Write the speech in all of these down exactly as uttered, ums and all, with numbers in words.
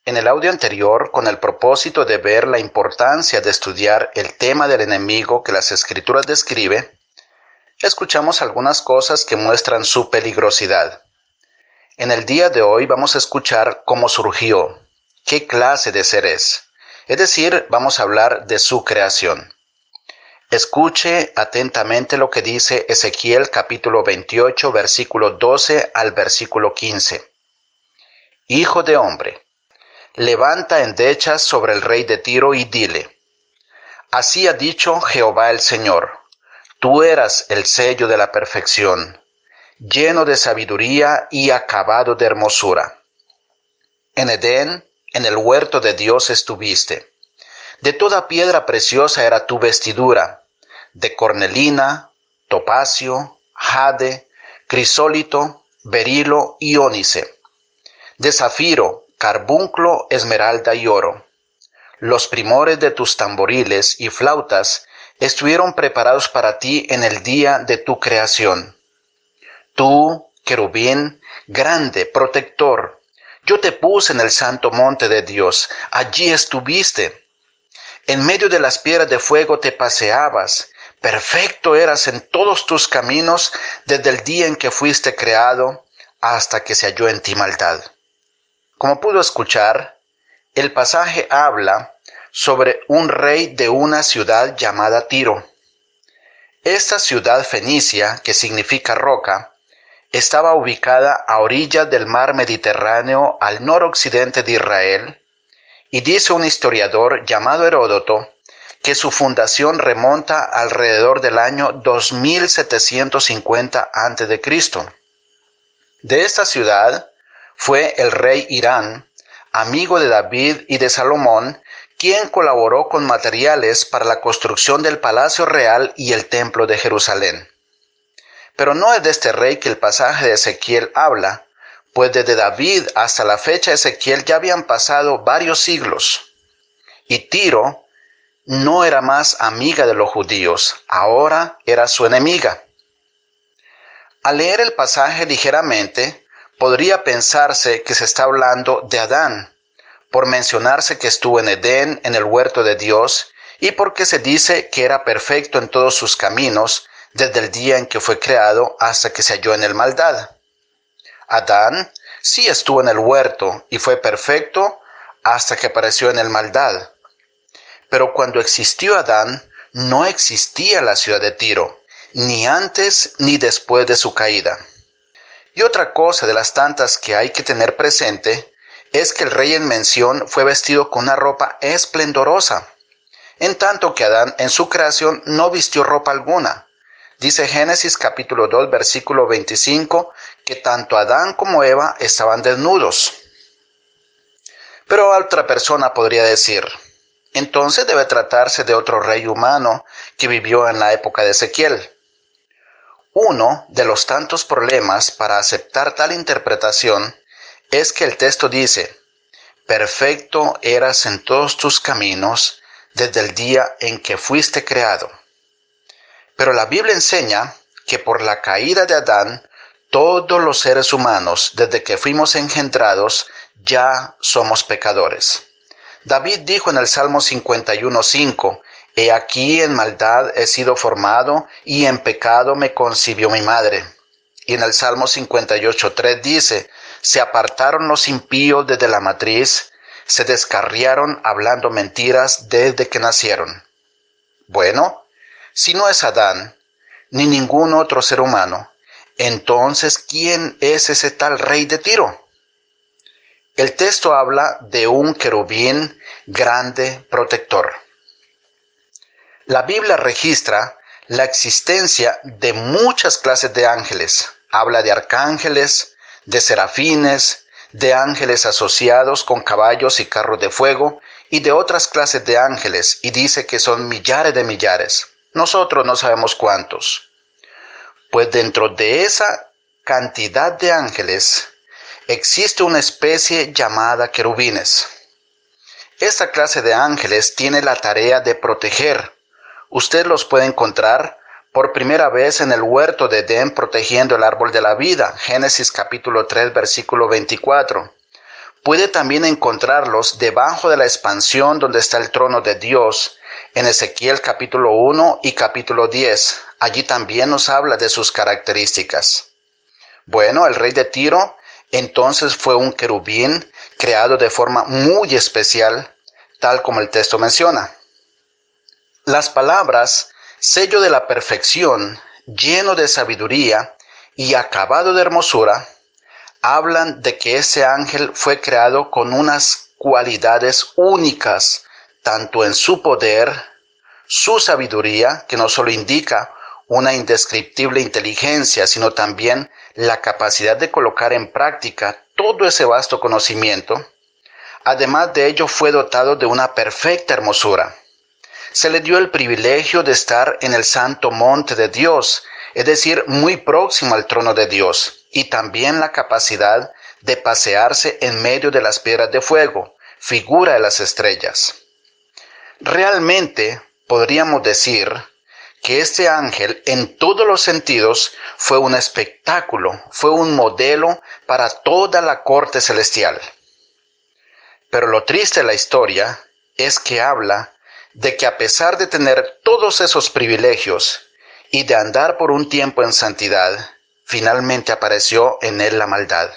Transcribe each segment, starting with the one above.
En el audio anterior, con el propósito de ver la importancia de estudiar el tema del enemigo que las Escrituras describe, escuchamos algunas cosas que muestran su peligrosidad. En el día de hoy vamos a escuchar cómo surgió, qué clase de ser es, es decir, vamos a hablar de su creación. Escuche atentamente lo que dice Ezequiel capítulo veintiocho, versículo doce al versículo quince. Hijo de hombre, levanta endechas sobre el rey de Tiro y dile: así ha dicho Jehová el Señor, tú eras el sello de la perfección, lleno de sabiduría y acabado de hermosura. En Edén, en el huerto de Dios estuviste. De toda piedra preciosa era tu vestidura, de cornelina, topacio, jade, crisólito, berilo y ónice, de zafiro, carbunclo, esmeralda y oro. Los primores de tus tamboriles y flautas estuvieron preparados para ti en el día de tu creación. Tú, querubín, grande, protector, yo te puse en el santo monte de Dios, allí estuviste. En medio de las piedras de fuego te paseabas, perfecto eras en todos tus caminos desde el día en que fuiste creado hasta que se halló en ti maldad. Como pudo escuchar, el pasaje habla sobre un rey de una ciudad llamada Tiro. Esta ciudad fenicia, que significa roca, estaba ubicada a orillas del mar Mediterráneo al noroccidente de Israel, y dice un historiador llamado Heródoto que su fundación remonta alrededor del año dos mil setecientos cincuenta antes de Cristo. De esta ciudad fue el rey Hirán, amigo de David y de Salomón, quien colaboró con materiales para la construcción del Palacio Real y el Templo de Jerusalén. Pero no es de este rey que el pasaje de Ezequiel habla, pues desde David hasta la fecha de Ezequiel ya habían pasado varios siglos. Y Tiro no era más amiga de los judíos, ahora era su enemiga. Al leer el pasaje ligeramente, podría pensarse que se está hablando de Adán, por mencionarse que estuvo en Edén, en el huerto de Dios, y porque se dice que era perfecto en todos sus caminos, desde el día en que fue creado hasta que se halló en el maldad. Adán sí estuvo en el huerto y fue perfecto hasta que apareció en el maldad. Pero cuando existió Adán, no existía la ciudad de Tiro, ni antes ni después de su caída. Y otra cosa de las tantas que hay que tener presente es que el rey en mención fue vestido con una ropa esplendorosa, en tanto que Adán en su creación no vistió ropa alguna. Dice Génesis capítulo dos, versículo veinticinco, que tanto Adán como Eva estaban desnudos. Pero otra persona podría decir, entonces debe tratarse de otro rey humano que vivió en la época de Ezequiel. Uno de los tantos problemas para aceptar tal interpretación es que el texto dice, perfecto eras en todos tus caminos desde el día en que fuiste creado. Pero la Biblia enseña que por la caída de Adán, todos los seres humanos, desde que fuimos engendrados, ya somos pecadores. David dijo en el Salmo cincuenta y uno, cinco, he aquí en maldad he sido formado, y en pecado me concibió mi madre. Y en el Salmo cincuenta y ocho, tres dice, se apartaron los impíos desde la matriz, se descarriaron hablando mentiras desde que nacieron. Bueno, si no es Adán, ni ningún otro ser humano, entonces, ¿quién es ese tal rey de Tiro? El texto habla de un querubín grande protector. La Biblia registra la existencia de muchas clases de ángeles. Habla de arcángeles, de serafines, de ángeles asociados con caballos y carros de fuego, y de otras clases de ángeles, y dice que son millares de millares. Nosotros no sabemos cuántos. Pues dentro de esa cantidad de ángeles existe una especie llamada querubines. Esta clase de ángeles tiene la tarea de proteger. Usted los puede encontrar por primera vez en el huerto de Edén protegiendo el árbol de la vida, Génesis capítulo tres, versículo veinticuatro. puede también encontrarlos debajo de la expansión donde está el trono de Dios, en Ezequiel capítulo uno y capítulo diez. Allí también nos habla de sus características. Bueno, el rey de Tiro entonces fue un querubín creado de forma muy especial, tal como el texto menciona. Las palabras sello de la perfección, lleno de sabiduría y acabado de hermosura, hablan de que ese ángel fue creado con unas cualidades únicas, tanto en su poder, su sabiduría, que no solo indica una indescriptible inteligencia, sino también la capacidad de colocar en práctica todo ese vasto conocimiento. Además de ello, fue dotado de una perfecta hermosura. Se le dio el privilegio de estar en el santo monte de Dios, es decir, muy próximo al trono de Dios, y también la capacidad de pasearse en medio de las piedras de fuego, figura de las estrellas. Realmente podríamos decir que este ángel en todos los sentidos fue un espectáculo, fue un modelo para toda la corte celestial. Pero lo triste de la historia es que habla de que a pesar de tener todos esos privilegios y de andar por un tiempo en santidad, finalmente apareció en él la maldad.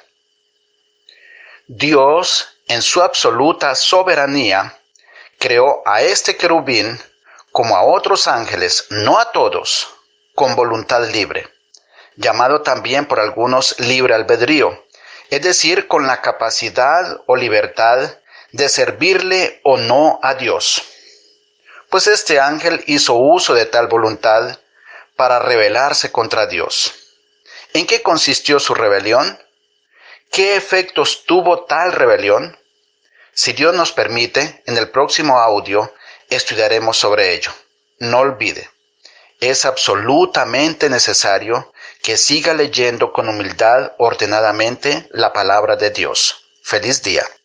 Dios, en su absoluta soberanía, creó a este querubín como a otros ángeles, no a todos, con voluntad libre, llamado también por algunos libre albedrío, es decir, con la capacidad o libertad de servirle o no a Dios. Pues este ángel hizo uso de tal voluntad para rebelarse contra Dios. ¿En qué consistió su rebelión? ¿Qué efectos tuvo tal rebelión? Si Dios nos permite, en el próximo audio estudiaremos sobre ello. No olvide, es absolutamente necesario que siga leyendo con humildad ordenadamente la palabra de Dios. ¡Feliz día!